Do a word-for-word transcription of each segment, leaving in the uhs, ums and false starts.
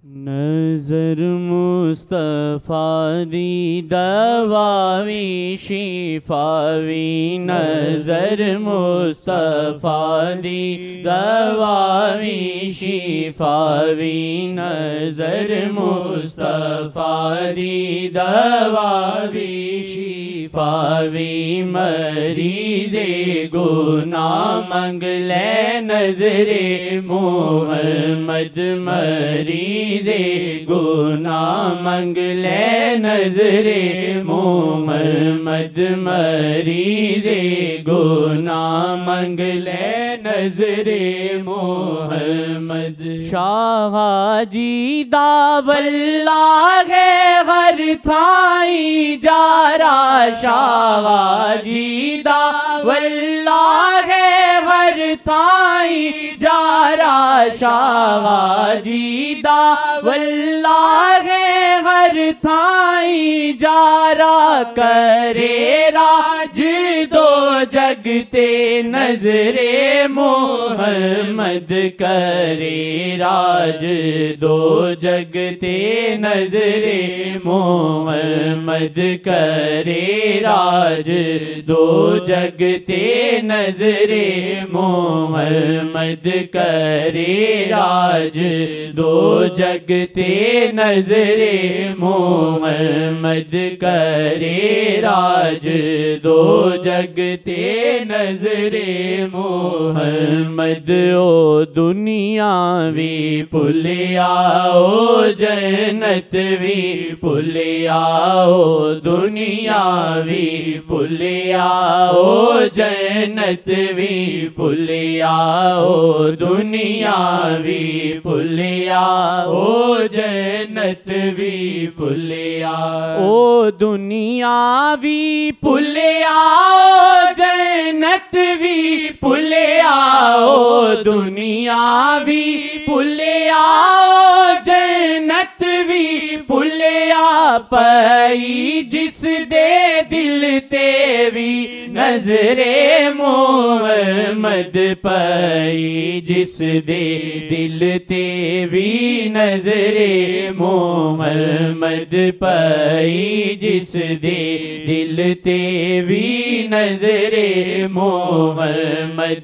नजर मुस्तफा दी दवावी शिफावी, नजर मुस्तफा दी दवावी शिफावी, नजर मुस्तफा दी दवावी शिफावी। मरीज़े गुनाह मंगले नजरे मोहम्मद, मरीज़े गुनाह मंगले नजरे मोहम्मद, मरीज़े गुनाह मंगले नजरे मोहम्मद। शाह जी दावल्ला है हर थाई जारा, शाह जी दावल्ला है हर थाई जारा, शाह जी दावल्ला है हर थाई जारा। करे राज दो जगते नजरे मोहम्मद, करे राज दो जगते नजरे मोहम्मद, करे राज दो जगते नजरे मोहम्मद, करे राज दो जगते नजरे मोहम्मद, करे राज दो जगते नजरे मोहम्मद। ओ दुनियावी भुलिया ओ जन्नत भी भुलिया, ओ दुनियावी भुलिया ओ जन्नत भी भुलिया, ओ दुनियावी भुलिया ओ जन्नत भी भुलिया। ओ दुनियावी भुलिया ओ जन्नत भी भुलिया, ओ दुनियावी भुलिया ओ जन्नत भी भुलिया। पई जिस दे दिल ते भी नजरे मोहम्मद, पई जिस दे दिल ते भी नजरे मोहम्मद, पई जिस दे दिल ते भी नजरे मोहम्मद,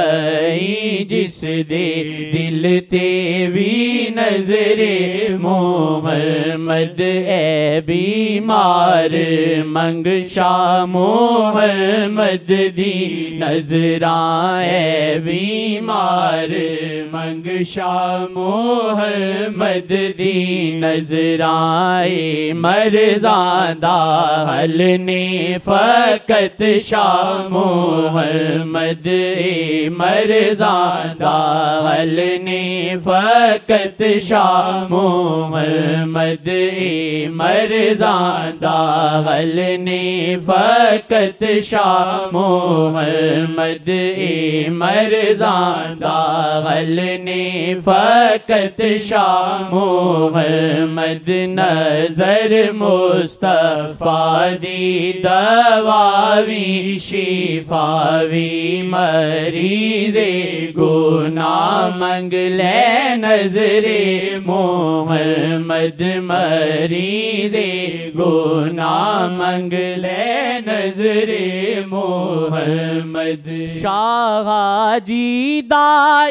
पई जिस दे दिल ते भी नजरे मोहम्मद। ए बीमार मंगशा मोहम्मद दी नजरां, ए बीमार मंगशा मोहम्मद दी नजरां। मर्ज़ां दा हल ने फकत शाह मोहम्मद, ए मर्ज़ां दा हल ने फकत शाह मोहम्मद, ए मर्ज़ां दा हल ने फकत शाह मोहम्मद, ए मर्ज़ां दा हल ने फकत शाह मोहम्मद। नजर मुस्तफा दी दवावी शिफावी, मरीज़े गुनाह मंगले नजरे मोहम्मद, मरीज़े गुनाह मंगले नजरे मोहम्मद। शाह जी दा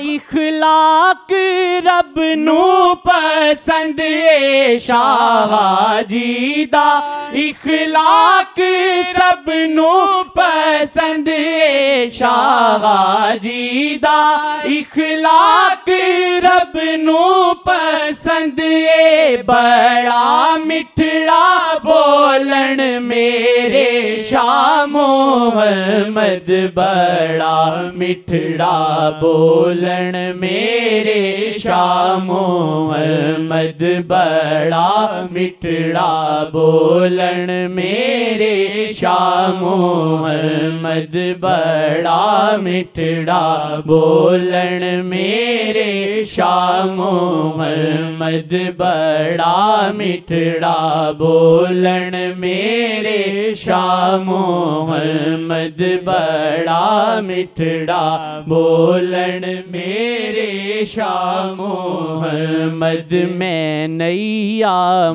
इखलाक रब नू पसंद ए, शाह जी दा इखलाक रब नू पसंद ए, शाह जी दा इखलाक रब नू पसंद ए। बड़ा मिठड़ा बोलन मेरे शाह मोहम्मद, बड़ा मिठड़ा बोलन मेरे शाह मोहम्मद, बड़ा मिठड़ा बोलन मेरे शाह मोहम्मद, बड़ा मिठड़ा बोलन मेरे शाह मोहम्मद, बड़ा मिठड़ा बोलन मेरे शाह मोहम्मद बड़ा मिठड़ा बोलन मेरे शाह मोहम्मद मैं नैया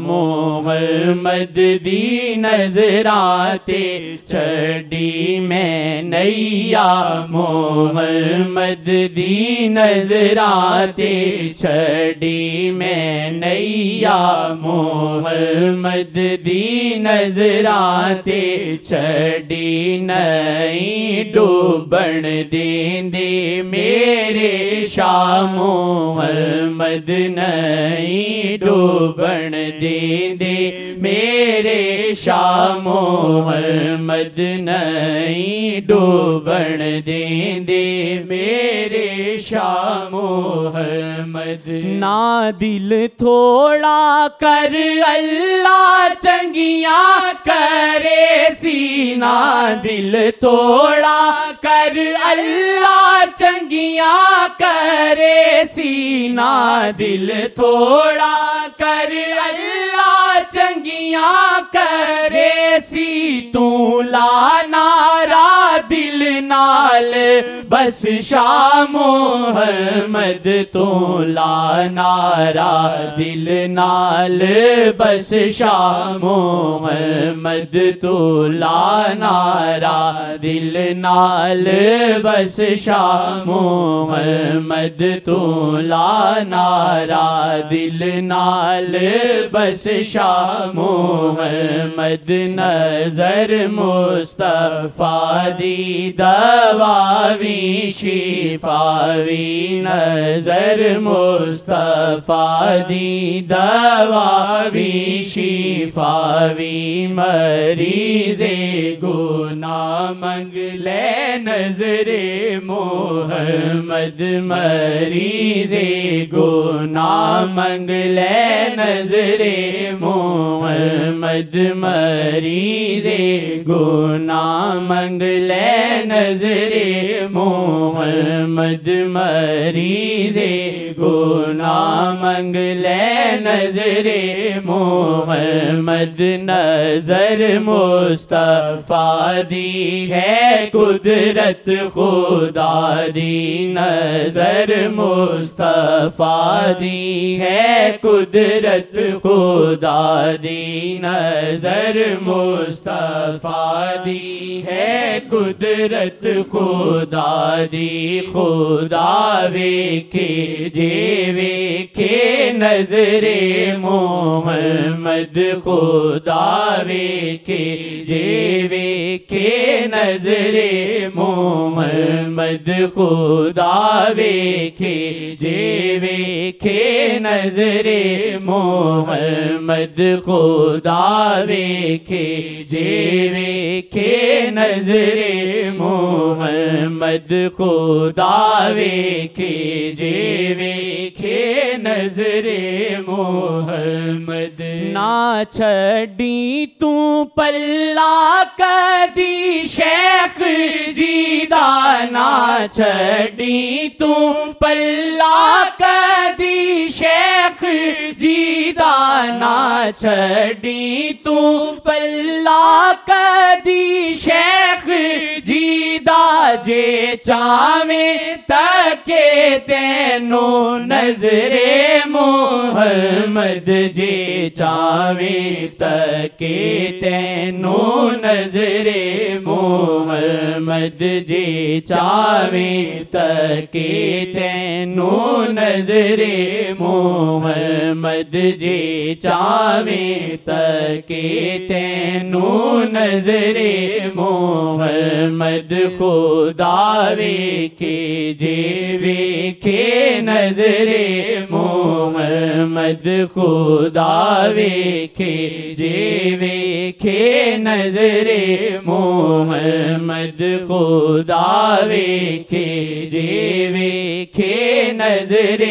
मोहम्मद दी नजराते छड़ी मैं नैया मोहम्मद दी नजराते छड़ी मैं नैया मोहम्मद दी नजराते छड़ी नहीं डूबन देंदे मेरे शाह मोहम्मद नहीं डूबन देंदे मेरे शाह मोहम्मद नहीं डूबन देंदे मेरे शाह मोहम्मद ना दिल थोड़ा कर अल्लाह चंगिया करे सीना दिल थोड़ा कर अल्लाह चंगिया करे सीना दिल थोड़ा कर अल्लाह चंगिया करे सी तू ला नारा दिल नाल बस शाह मोहम्मद तू ला नारा दिल नाल बस शाह मोहम्मद तू ला नारा दिल नाल बस शाह मोहम्मद तू ला नारा दिल नाल बस शाह मोहम्मद नजर मुस्तफा दी दवावी शिफावी नजर मुस्तफा दी दवावी शिफावी मरीज़े गुना मंग ले नजरे मोहम्मद मरीज़े गुना मंग ले नजरे मोहम्मद मरीज़े गुना मंग ले नजरे मोहम्मद मरीज़े गुना मंग ले नजरे मोहम्मद नजर मुस्तफा दी है कुदरत खुदा दी नजर मुस्तफा दी है कुदरत खुदा दी नजर मुस्तफा दी है कुदरत खुदा दी खुदा वेखे जे वेखे नजरे मोहम्मद खुदा वेखे जे वेखे नजरे मोहम्मद खुदा वेखे जे वेखे नजरे मोहम्मद खुदा वेखे जे वेखे नजरे मोहम्मद खुदा वेखे जे वेखे नजरे मोहम्मद ना छड़ी तू पल्ला कदी शेख जीदा ना छड़ी तू पल्ला कदी शेख जीदा ना छड़ी तू पल्ला कदी शेख जीदा जे चावे तके तेनो नजरे मोहम्मद जे चावे तके तेनो नजरे मोहम्मद जे चावे तके तेनो नजरे मोहम्मद जे चावे तके तेनो नजरे मोहम्मद खुदा वेखे जे वेखे नजरे मोहम्मद खुदा वेखे जे वेखे नजरे मोहम्मद खुदा वेखे जे वेखे नजरे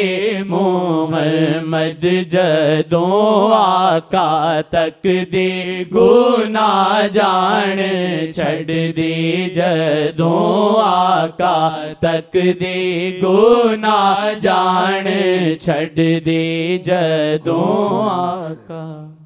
मोहम्मद जदों आका तक दे गुना जान छड़ दे जदों आका तक दे गुना जान छड़ दे जदों आका